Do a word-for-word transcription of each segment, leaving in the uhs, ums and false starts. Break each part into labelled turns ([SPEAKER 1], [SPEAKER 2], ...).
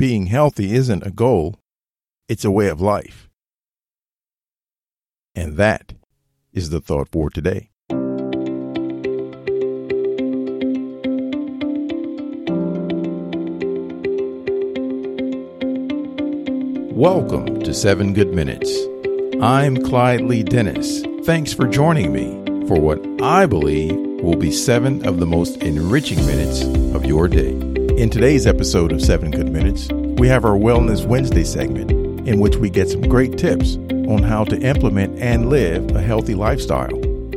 [SPEAKER 1] being healthy isn't a goal, it's a way of life. And that is the thought for today. Welcome to Seven Good Minutes. I'm Clyde Lee Dennis. Thanks for joining me for what I believe will be seven of the most enriching minutes of your day. In today's episode of Seven Good Minutes, we have our Wellness Wednesday segment in which we get some great tips on how to implement and live a healthy lifestyle.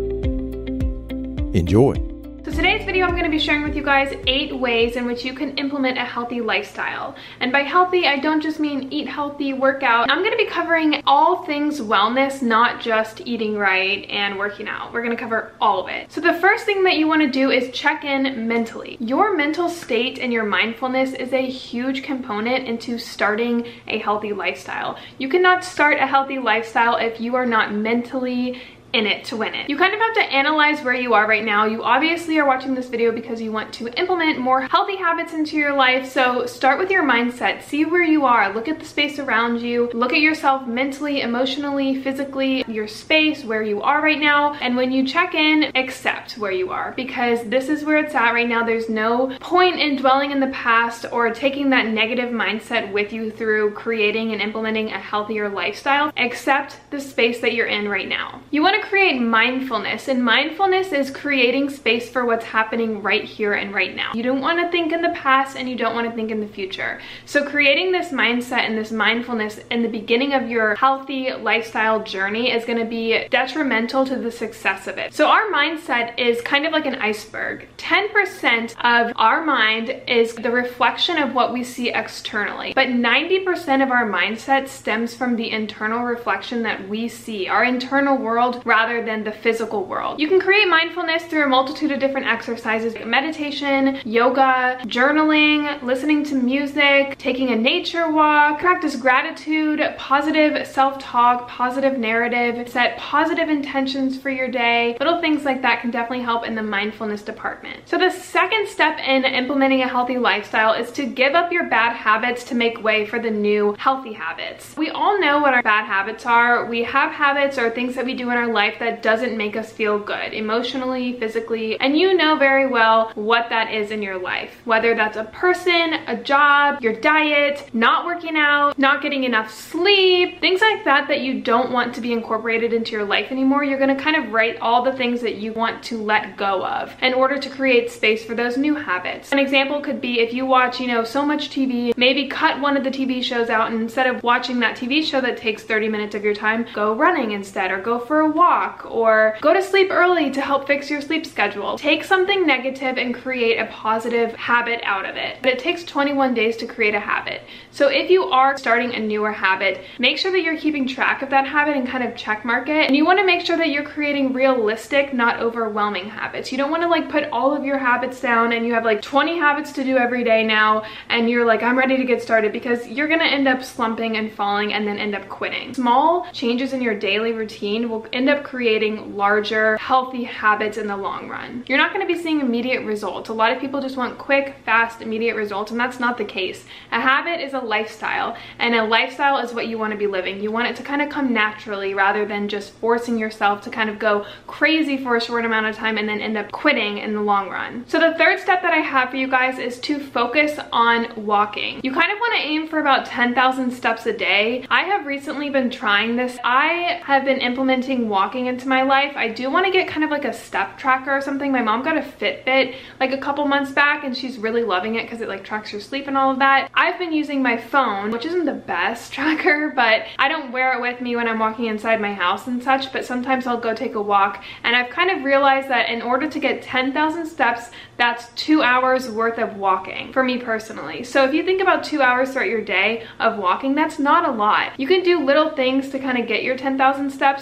[SPEAKER 1] Enjoy.
[SPEAKER 2] So today's video, I'm going to be sharing with you guys eight ways in which you can implement a healthy lifestyle. And by healthy, I don't just mean eat healthy, work out. I'm going to be covering all things wellness, not just eating right and working out. We're going to cover all of it. So the first thing that you want to do is check in mentally. Your mental state and your mindfulness is a huge component into starting a healthy lifestyle. You cannot start a healthy lifestyle if you are not mentally in it to win it. You kind of have to analyze where you are right now. You obviously are watching this video because you want to implement more healthy habits into your life. So start with your mindset. See where you are. Look at the space around you. Look at yourself mentally, emotionally, physically, your space, where you are right now. And when you check in, accept where you are, because this is where it's at right now. There's no point in dwelling in the past or taking that negative mindset with you through creating and implementing a healthier lifestyle. Accept the space that you're in right now. You want to create mindfulness, and mindfulness is creating space for what's happening right here and right now. You don't want to think in the past and you don't want to think in the future. So creating this mindset and this mindfulness in the beginning of your healthy lifestyle journey is going to be detrimental to the success of it. So our mindset is kind of like an iceberg. ten percent of our mind is the reflection of what we see externally, but ninety percent of our mindset stems from the internal reflection that we see, our internal world, rather than the physical world. You can create mindfulness through a multitude of different exercises: meditation, yoga, journaling, listening to music, taking a nature walk, practice gratitude, positive self-talk, positive narrative, set positive intentions for your day. Little things like that can definitely help in the mindfulness department. So the second step in implementing a healthy lifestyle is to give up your bad habits to make way for the new healthy habits. We all know what our bad habits are. We have habits or things that we do in our life that doesn't make us feel good emotionally, physically, and you know very well what that is in your life. Whether that's a person, a job, your diet, not working out, not getting enough sleep, things like that that you don't want to be incorporated into your life anymore. You're going to kind of write all the things that you want to let go of in order to create space for those new habits. An example could be if you watch, you know, so much T V, maybe cut one of the T V shows out, and instead of watching that T V show that takes thirty minutes of your time, go running instead, or go for a walk, or go to sleep early to help fix your sleep schedule. Take something negative and create a positive habit out of it. But it takes twenty-one days to create a habit. So if you are starting a newer habit, make sure that you're keeping track of that habit and kind of check mark it. And you want to make sure that you're creating realistic, not overwhelming habits. You don't want to like put all of your habits down and you have like twenty habits to do every day now and you're like, I'm ready to get started, because you're going to end up slumping and falling and then end up quitting. Small changes in your daily routine will end up creating larger, healthy habits in the long run. You're not going to be seeing immediate results. A lot of people just want quick, fast, immediate results, and that's not the case. A habit is a lifestyle, and a lifestyle is what you want to be living. You want it to kind of come naturally rather than just forcing yourself to kind of go crazy for a short amount of time and then end up quitting in the long run. So the third step that I have for you guys is to focus on walking. You kind of want to aim for about ten thousand steps a day. I have recently been trying this. I have been implementing walking into my life. I do want to get kind of like a step tracker or something. My mom got a Fitbit like a couple months back and she's really loving it because it like tracks your sleep and all of that. I've been using my phone, which isn't the best tracker, but I don't wear it with me when I'm walking inside my house and such, but sometimes I'll go take a walk, and I've kind of realized that in order to get ten thousand steps, that's two hours worth of walking for me personally. So if you think about two hours throughout your day of walking, that's not a lot. You can do little things to kind of get your ten thousand steps. For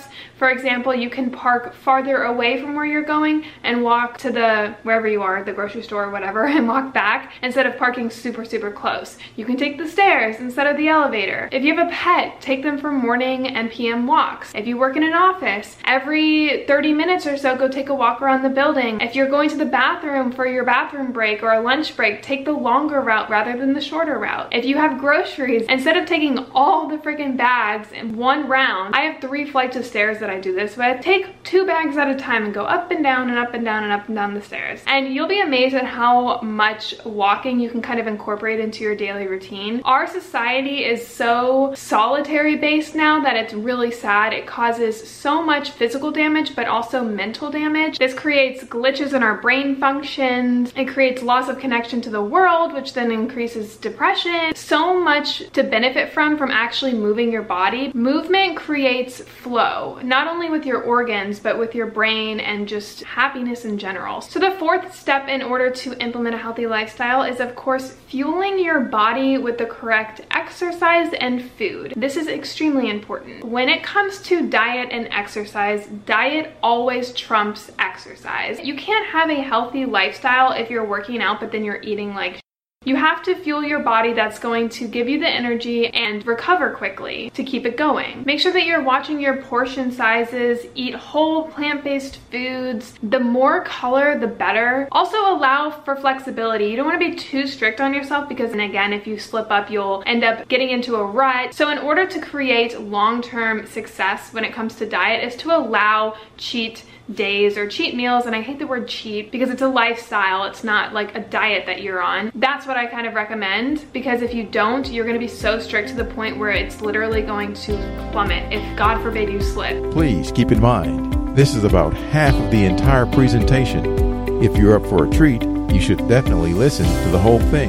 [SPEAKER 2] For example, you can park farther away from where you're going and walk to the, wherever you are, the grocery store or whatever, and walk back instead of parking super, super close. You can take the stairs instead of the elevator. If you have a pet, take them for morning and P M walks. If you work in an office, every thirty minutes or so, go take a walk around the building. If you're going to the bathroom for your bathroom break or a lunch break, take the longer route rather than the shorter route. If you have groceries, instead of taking all the freaking bags in one round, I have three flights of stairs that I do this with, take two bags at a time and go up and down and up and down and up and down the stairs. And you'll be amazed at how much walking you can kind of incorporate into your daily routine. Our society is so solitary based now that it's really sad. It causes so much physical damage, but also mental damage. This creates glitches in our brain functions. It creates loss of connection to the world, which then increases depression. So much to benefit from, from actually moving your body. Movement creates flow, not only with your organs, but with your brain and just happiness in general. So the fourth step in order to implement a healthy lifestyle is, of course, fueling your body with the correct exercise and food. This is extremely important. When it comes to diet and exercise, diet always trumps exercise. You can't have a healthy lifestyle if you're working out, but then you're eating like You have to fuel your body that's going to give you the energy and recover quickly to keep it going. Make sure that you're watching your portion sizes, eat whole plant-based foods. The more color, the better. Also allow for flexibility. You don't want to be too strict on yourself because, and again, if you slip up, you'll end up getting into a rut. So in order to create long-term success when it comes to diet is to allow cheat days or cheat meals. And I hate the word cheat because it's a lifestyle. It's not like a diet that you're on. That's what I kind of recommend, because if you don't, you're going to be so strict to the point where it's literally going to plummet if, God forbid, you slip.
[SPEAKER 1] Please keep in mind, this is about half of the entire presentation. If you're up for a treat, you should definitely listen to the whole thing.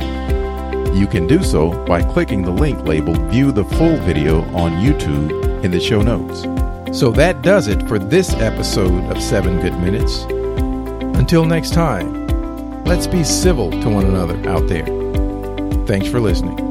[SPEAKER 1] You can do so by clicking the link labeled View the Full Video on YouTube in the show notes. So that does it for this episode of seven Good Minutes. Until next time, let's be civil to one another out there. Thanks for listening.